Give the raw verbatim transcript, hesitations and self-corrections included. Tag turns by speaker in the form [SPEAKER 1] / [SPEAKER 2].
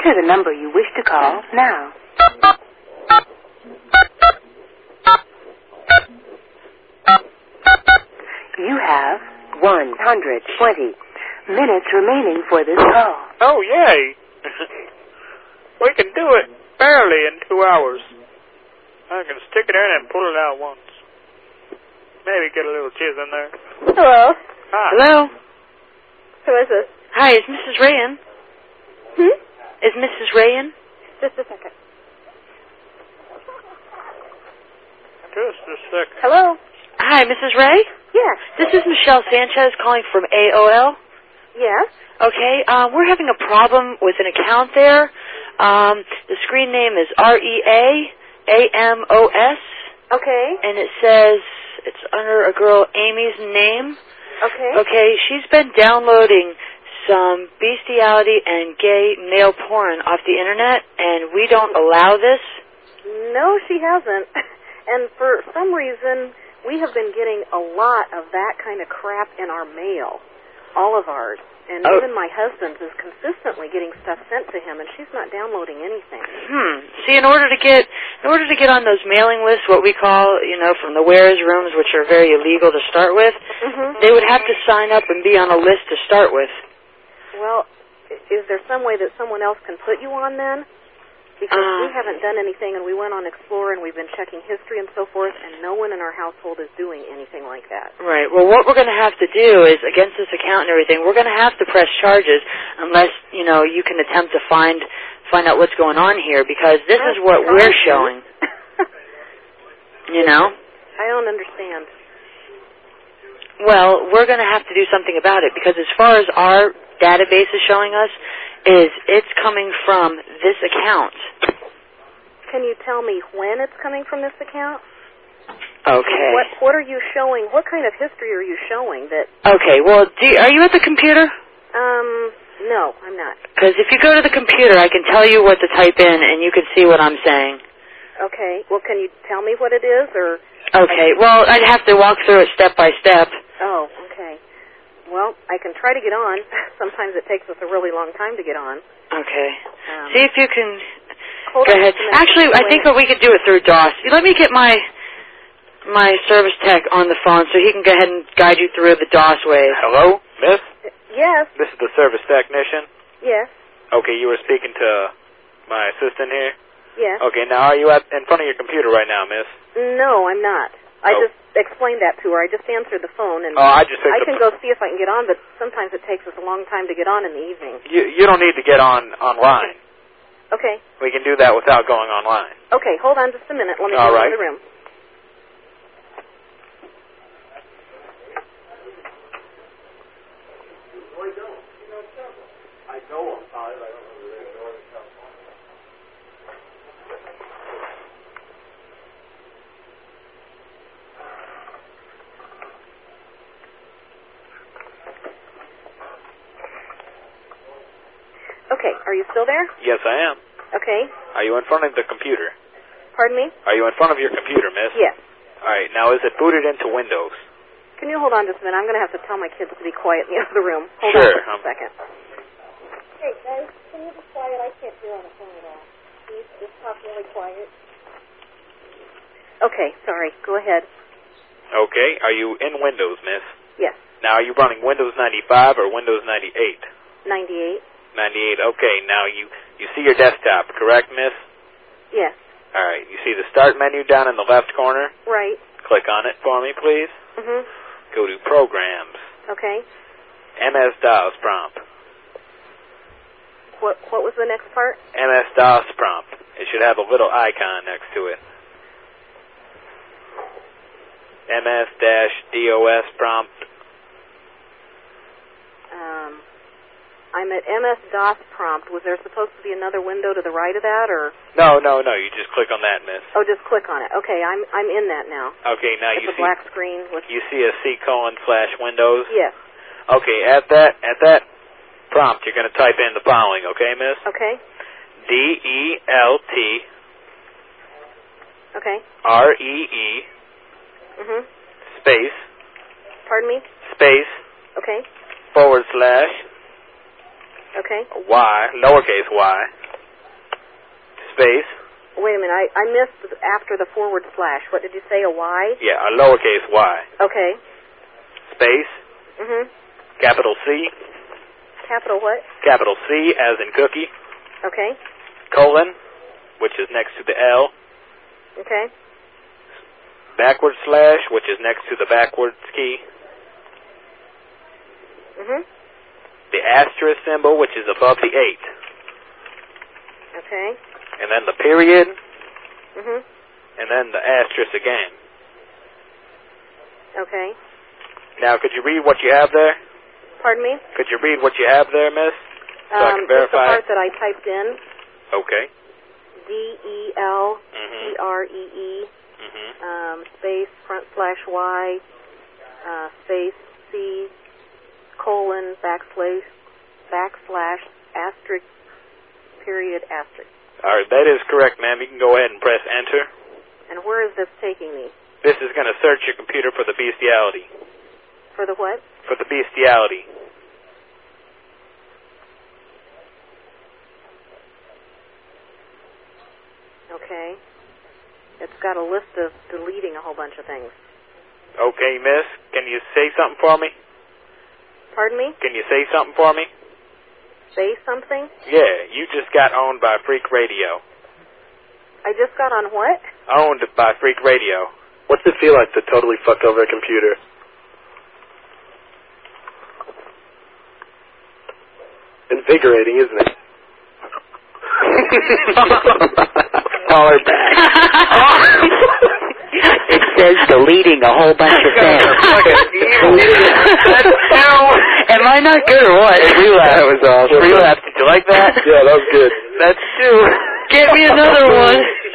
[SPEAKER 1] Enter the number you wish to call now. You have one hundred twenty minutes remaining for this call.
[SPEAKER 2] Oh, yay. We can do it barely in two hours. I can stick it in and pull it out once. Maybe get a little jizz in there.
[SPEAKER 3] Hello.
[SPEAKER 2] Hi.
[SPEAKER 4] Hello?
[SPEAKER 3] Who is this?
[SPEAKER 4] Hi, is Missus Rayan?
[SPEAKER 3] Hmm?
[SPEAKER 4] Is Missus Rayan?
[SPEAKER 3] Just a second.
[SPEAKER 2] Just a sec.
[SPEAKER 3] Hello?
[SPEAKER 4] Hi, Missus Ray?
[SPEAKER 3] Yes.
[SPEAKER 4] This is Michelle Sanchez calling from A O L.
[SPEAKER 3] Yes?
[SPEAKER 4] Okay, um, we're having a problem with an account there. Um, the screen name is R E A A M O S.
[SPEAKER 3] Okay.
[SPEAKER 4] And it says it's under a girl Amy's name.
[SPEAKER 3] Okay.
[SPEAKER 4] Okay, she's been downloading some bestiality and gay male porn off the internet, and we don't allow this.
[SPEAKER 3] No, she hasn't. And for some reason, we have been getting a lot of that kind of crap in our mail. All of ours. And
[SPEAKER 4] oh.
[SPEAKER 3] even my husband's is consistently getting stuff sent to him, and she's not downloading anything.
[SPEAKER 4] Hmm. See, in order to get in order to get on those mailing lists, what we call, you know, from the where's rooms, which are very illegal to start with,
[SPEAKER 3] mm-hmm.
[SPEAKER 4] they would have to sign up and be on a list to start with.
[SPEAKER 3] Well, is there some way that someone else can put you on then? Because
[SPEAKER 4] uh,
[SPEAKER 3] we haven't done anything, and we went on Explorer, and we've been checking history and so forth, and no one in our household is doing anything like that.
[SPEAKER 4] Right. Well, what we're going to have to do is, against this account and everything, we're going to have to press charges unless, you know, you can attempt to find find out what's going on here, because this
[SPEAKER 3] That's
[SPEAKER 4] is what we're showing. You know?
[SPEAKER 3] I don't understand.
[SPEAKER 4] Well, we're going to have to do something about it, because as far as our database is showing us, is it's coming from this account.
[SPEAKER 3] Can you tell me when it's coming from this account?
[SPEAKER 4] Okay.
[SPEAKER 3] What What are you showing? What kind of history are you showing that...
[SPEAKER 4] Okay, well, do you, are you at the computer?
[SPEAKER 3] Um, no, I'm not.
[SPEAKER 4] Because if you go to the computer, I can tell you what to type in, and you can see what I'm saying.
[SPEAKER 3] Okay, well, can you tell me what it is, or...
[SPEAKER 4] Okay, well, I'd have to walk through it step by step.
[SPEAKER 3] Oh, okay. Well, I can try to get on. Sometimes it takes us a really long time to get on.
[SPEAKER 4] Okay.
[SPEAKER 3] Um,
[SPEAKER 4] See if you can...
[SPEAKER 3] Hold
[SPEAKER 4] Go
[SPEAKER 3] on
[SPEAKER 4] ahead. Actually, I think that we could do it through DOS. Let me get my my service tech on the phone so he can go ahead and guide you through the DOS ways.
[SPEAKER 2] Hello, miss?
[SPEAKER 3] Yes.
[SPEAKER 2] This is the service technician?
[SPEAKER 3] Yes.
[SPEAKER 2] Okay, you were speaking to my assistant here?
[SPEAKER 3] Yes.
[SPEAKER 2] Okay, now are you at in front of your computer right now, miss?
[SPEAKER 3] No, I'm not. I
[SPEAKER 2] Oh.
[SPEAKER 3] just explained that to her. I just answered the phone, and
[SPEAKER 2] Oh, I just
[SPEAKER 3] I
[SPEAKER 2] picked
[SPEAKER 3] can
[SPEAKER 2] up-
[SPEAKER 3] go see if I can get on, but sometimes it takes us a long time to get on in the evening.
[SPEAKER 2] You, you don't need to get on online.
[SPEAKER 3] Okay.
[SPEAKER 2] We can do that without going online.
[SPEAKER 3] Okay, hold on just a minute. Let me
[SPEAKER 2] All
[SPEAKER 3] go
[SPEAKER 2] right.
[SPEAKER 3] into the room. Okay, are you still there?
[SPEAKER 2] Yes, I am.
[SPEAKER 3] Okay.
[SPEAKER 2] Are you in front of the computer?
[SPEAKER 3] Pardon me?
[SPEAKER 2] Are you in front of your computer, miss?
[SPEAKER 3] Yes.
[SPEAKER 2] All right, now is it booted into Windows?
[SPEAKER 3] Can you hold on just a minute? I'm going to have to tell my kids to be quiet in the other room. Hold
[SPEAKER 2] Sure.
[SPEAKER 3] on just a second. Hey, guys, can you be quiet? I can't hear on the phone at all. Can you just talk really quiet? Okay, sorry. Go ahead.
[SPEAKER 2] Okay, are you in Windows, miss?
[SPEAKER 3] Yes.
[SPEAKER 2] Now, are you running Windows ninety-five or Windows ninety-eight?
[SPEAKER 3] ninety-eight.
[SPEAKER 2] ninety-eight, okay. Now, you, you see your desktop, correct, miss?
[SPEAKER 3] Yes.
[SPEAKER 2] All right, you see the Start menu down in the left corner?
[SPEAKER 3] Right.
[SPEAKER 2] Click on it for me, please.
[SPEAKER 3] Mm-hmm.
[SPEAKER 2] Go to Programs.
[SPEAKER 3] Okay.
[SPEAKER 2] M S DOS prompt.
[SPEAKER 3] What What was the next part?
[SPEAKER 2] M S DOS prompt. It should have a little icon next to it. M S DOS prompt.
[SPEAKER 3] Um, I'm at M S DOS prompt. Was there supposed to be another window to the right of that, or?
[SPEAKER 2] No, no, no. You just click on that, miss.
[SPEAKER 3] Oh, just click on it. Okay, I'm I'm in that now.
[SPEAKER 2] Okay, now
[SPEAKER 3] It's
[SPEAKER 2] you
[SPEAKER 3] a
[SPEAKER 2] see
[SPEAKER 3] black screen with.
[SPEAKER 2] you see a C colon slash Windows.
[SPEAKER 3] Yes.
[SPEAKER 2] Okay, at that at that prompt, you're going to type in the following. Okay, miss.
[SPEAKER 3] Okay.
[SPEAKER 2] D E L T.
[SPEAKER 3] Okay.
[SPEAKER 2] R E E.
[SPEAKER 3] Mhm.
[SPEAKER 2] Space.
[SPEAKER 3] Pardon me.
[SPEAKER 2] Space.
[SPEAKER 3] Okay.
[SPEAKER 2] Forward slash.
[SPEAKER 3] Okay.
[SPEAKER 2] Y. Lowercase y.
[SPEAKER 5] space.
[SPEAKER 3] Wait a minute, I, I missed after the forward slash. What did you say, a Y?
[SPEAKER 5] Yeah, a lowercase y.
[SPEAKER 3] Okay.
[SPEAKER 5] Space.
[SPEAKER 3] Mm-hmm.
[SPEAKER 5] Capital C.
[SPEAKER 3] Capital what?
[SPEAKER 5] Capital C as in cookie.
[SPEAKER 3] Okay.
[SPEAKER 5] Colon, which is next to the L.
[SPEAKER 3] Okay.
[SPEAKER 5] Backward slash, which is next to the backwards key.
[SPEAKER 3] Mm-hmm.
[SPEAKER 5] The asterisk symbol, which is above the eight.
[SPEAKER 3] Okay.
[SPEAKER 5] And then the period.
[SPEAKER 3] Mm-hmm.
[SPEAKER 5] And then the asterisk again.
[SPEAKER 3] Okay.
[SPEAKER 5] Now, could you read what you have there?
[SPEAKER 3] Pardon me?
[SPEAKER 5] Could you read what you have there, miss? So I
[SPEAKER 3] Um,
[SPEAKER 5] can
[SPEAKER 3] just the
[SPEAKER 5] verify
[SPEAKER 3] part
[SPEAKER 5] it?
[SPEAKER 3] that I typed in.
[SPEAKER 5] Okay.
[SPEAKER 3] D E L
[SPEAKER 5] Mm-hmm.
[SPEAKER 3] T R E E
[SPEAKER 5] Mm-hmm.
[SPEAKER 3] um, space front slash Y uh, space C colon backslash backslash asterisk period asterisk.
[SPEAKER 5] All right, that is correct, ma'am. You can go ahead and press enter.
[SPEAKER 3] And where is this taking me?
[SPEAKER 5] This is going to search your computer for the bestiality.
[SPEAKER 3] For the what?
[SPEAKER 5] For the bestiality.
[SPEAKER 3] Okay. It's got a list of deleting a whole bunch of things.
[SPEAKER 5] Okay, miss. Can you say something for me?
[SPEAKER 3] Pardon me?
[SPEAKER 5] Can you say something for me?
[SPEAKER 3] Say something?
[SPEAKER 5] Yeah, you just got owned by Freak Radio.
[SPEAKER 3] I just got on what?
[SPEAKER 5] Owned by Freak Radio.
[SPEAKER 6] What's it feel like to totally fuck over a computer? Invigorating, isn't it?
[SPEAKER 5] Call her back.
[SPEAKER 7] It says deleting a whole bunch of things. Am I not good or what?
[SPEAKER 5] Relapse. That was awesome. Relapse. Did you like that?
[SPEAKER 6] Yeah, that was good.
[SPEAKER 5] That's two.
[SPEAKER 7] Get me another one.